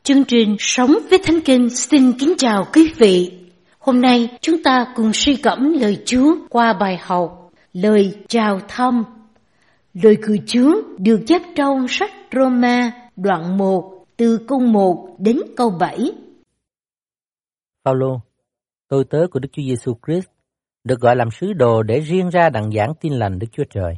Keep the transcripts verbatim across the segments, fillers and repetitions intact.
Chương trình Sống với Thánh Kinh xin kính chào quý vị. Hôm nay chúng ta cùng suy gẫm lời Chúa qua bài học Lời chào thăm. Lời của Chúa được chép trong sách Roma đoạn một từ câu một đến câu bảy. Phaolô, tôi tớ của Đức Chúa Giêsu Christ, được gọi làm sứ đồ để riêng ra đặng giảng tin lành Đức Chúa Trời.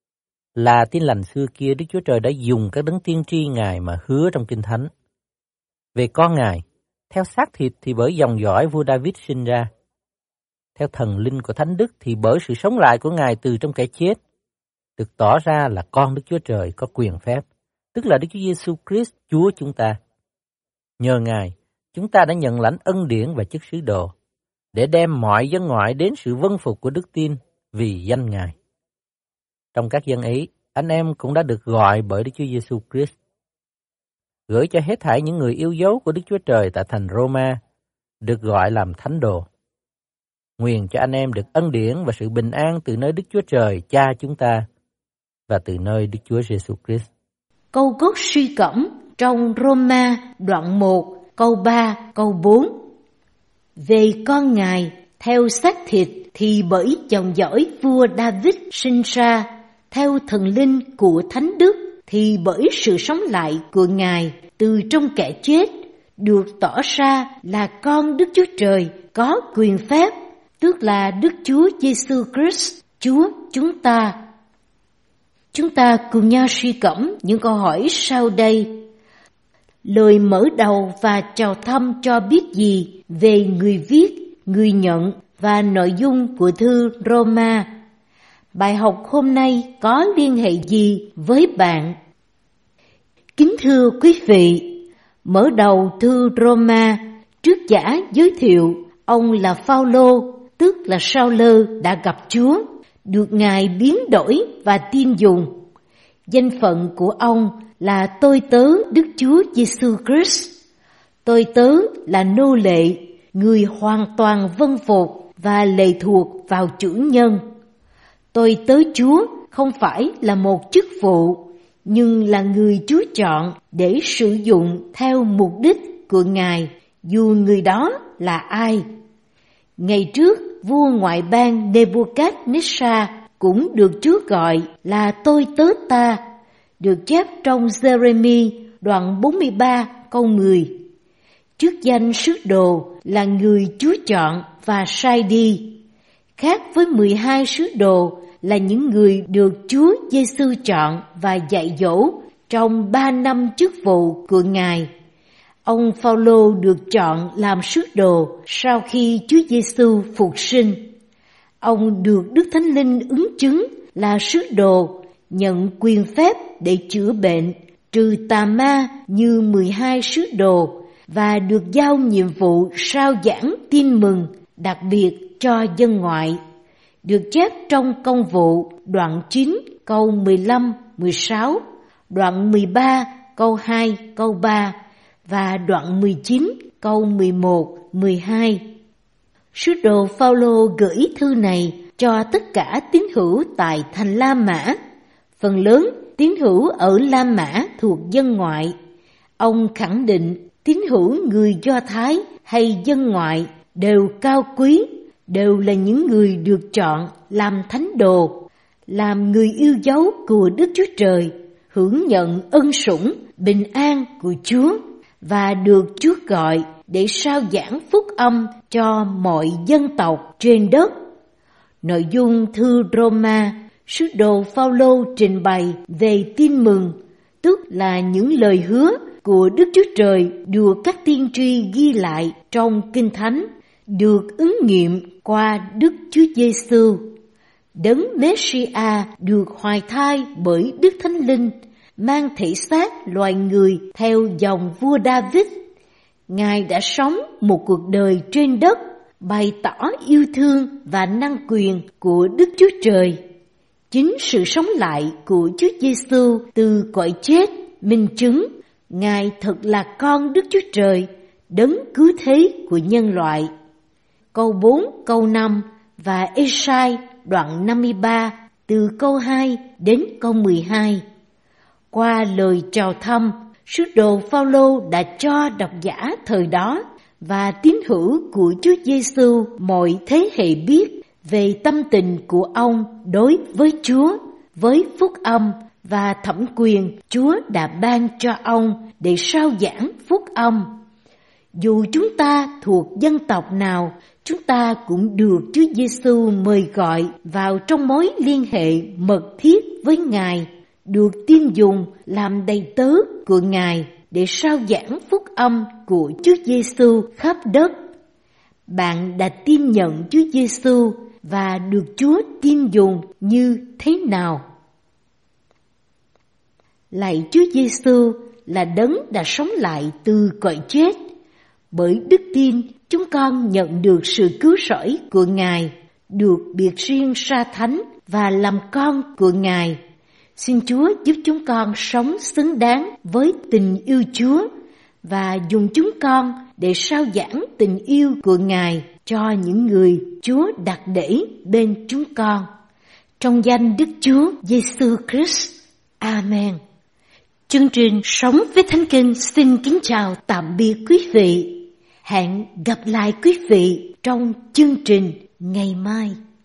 Là tin lành xưa kia, Đức Chúa Trời đã dùng các đấng tiên tri Ngài mà hứa trong Kinh Thánh. Về con Ngài, theo xác thịt thì bởi dòng dõi vua David sinh ra. Theo thần linh của Thánh Đức thì bởi sự sống lại của Ngài từ trong kẻ chết, được tỏ ra là con Đức Chúa Trời có quyền phép, tức là Đức Chúa Giêsu Christ Chúa chúng ta. Nhờ Ngài, chúng ta đã nhận lãnh ân điển và chức sứ đồ, để đem mọi dân ngoại đến sự vâng phục của đức tin vì danh Ngài. Trong các dân ấy, anh em cũng đã được gọi bởi Đức Chúa Giêsu Christ. Gửi cho hết thảy những người yêu dấu của Đức Chúa Trời tại thành Roma, được gọi làm thánh đồ. Nguyện cho anh em được ân điển và sự bình an từ nơi Đức Chúa Trời Cha chúng ta và từ nơi Đức Chúa Giêsu Christ. Câu gốc suy gẫm trong Roma đoạn một câu ba câu bốn. Về con Ngài, theo xác thịt thì bởi dòng dõi vua David sinh ra, theo thần linh của Thánh Đức thì bởi sự sống lại của Ngài từ trong kẻ chết, được tỏ ra là con Đức Chúa Trời có quyền phép, tức là Đức Chúa Giêsu Christ, Chúa chúng ta. Chúng ta cùng nhau suy gẫm những câu hỏi sau đây. Lời mở đầu và chào thăm cho biết gì về người viết, người nhận và nội dung của thư Roma? Bài học hôm nay có liên hệ gì với bạn? Kính thưa quý vị, mở đầu thư Roma, trước giả giới thiệu ông là Phaolô, tức là Sao-lơ đã gặp Chúa, được Ngài biến đổi và tin dùng. Danh phận của ông là tôi tớ Đức Chúa Giêsu Christ. Tôi tớ là nô lệ, người hoàn toàn vâng phục và lệ thuộc vào chủ nhân. Tôi tớ Chúa không phải là một chức vụ, nhưng là người Chúa chọn để sử dụng theo mục đích của Ngài, dù người đó là ai. Ngày trước, vua ngoại bang Nebuchadnezzar cũng được Chúa gọi là tôi tớ ta, được chép trong Giê-rê-mi đoạn bốn mươi ba câu mười. Chức danh sứ đồ là người Chúa chọn và sai đi. Khác với mười hai sứ đồ là những người được Chúa Giêsu chọn và dạy dỗ trong ba năm chức vụ của Ngài. Ông Phaolô được chọn làm sứ đồ sau khi Chúa Giêsu phục sinh. Ông được Đức Thánh Linh ứng chứng là sứ đồ, nhận quyền phép để chữa bệnh, trừ tà ma như mười hai sứ đồ, và được giao nhiệm vụ rao giảng tin mừng đặc biệt cho dân ngoại, được chép trong Công vụ đoạn chín câu mười lăm mười sáu, đoạn mười ba câu hai câu ba và đoạn mười chín câu mười một mười hai. Sứ đồ Phaolô gửi thư này cho tất cả tín hữu tại thành La Mã. Phần lớn tín hữu ở La Mã thuộc dân ngoại. Ông khẳng định tín hữu người Do Thái hay dân ngoại đều cao quý, đều là những người được chọn làm thánh đồ, làm người yêu dấu của Đức Chúa Trời, hưởng nhận ân sủng, bình an của Chúa và được Chúa gọi để rao giảng phúc âm cho mọi dân tộc trên đất. Nội dung thư Roma, sứ đồ Phaolô trình bày về tin mừng, tức là những lời hứa của Đức Chúa Trời được các tiên tri ghi lại trong Kinh Thánh, được ứng nghiệm qua Đức Chúa Giêsu. Đấng Mê-si-a được hoài thai bởi Đức Thánh Linh, mang thể xác loài người theo dòng vua David. Ngài đã sống một cuộc đời trên đất, bày tỏ yêu thương và năng quyền của Đức Chúa Trời. Chính sự sống lại của Chúa Giêsu từ cõi chết minh chứng Ngài thật là con Đức Chúa Trời, đấng cứu thế của nhân loại. Câu bốn, câu năm và Ê-sai đoạn năm mươi ba từ câu hai đến câu mười hai. Qua lời chào thăm, Sứ đồ Phaolô đã cho độc giả thời đó và tín hữu của Chúa Giêsu mọi thế hệ biết về tâm tình của ông đối với Chúa, với phúc âm và thẩm quyền Chúa đã ban cho ông để rao giảng phúc âm. Dù chúng ta thuộc dân tộc nào, chúng ta cũng được Chúa Giêsu mời gọi vào trong mối liên hệ mật thiết với Ngài, được tin dùng làm đầy tớ của Ngài để rao giảng phúc âm của Chúa Giêsu khắp đất. Bạn đã tin nhận Chúa Giêsu và được Chúa tin dùng như thế nào? Lạy Chúa Giêsu là đấng đã sống lại từ cõi chết. Bởi đức tin, chúng con nhận được sự cứu rỗi của Ngài, được biệt riêng ra thánh và làm con của Ngài. Xin Chúa giúp chúng con sống xứng đáng với tình yêu Chúa và dùng chúng con để rao giảng tình yêu của Ngài cho những người Chúa đặt để bên chúng con. Trong danh Đức Chúa Giêsu Christ. Amen. Chương trình Sống với Thánh Kinh xin kính chào tạm biệt quý vị. Hẹn gặp lại quý vị trong chương trình ngày mai.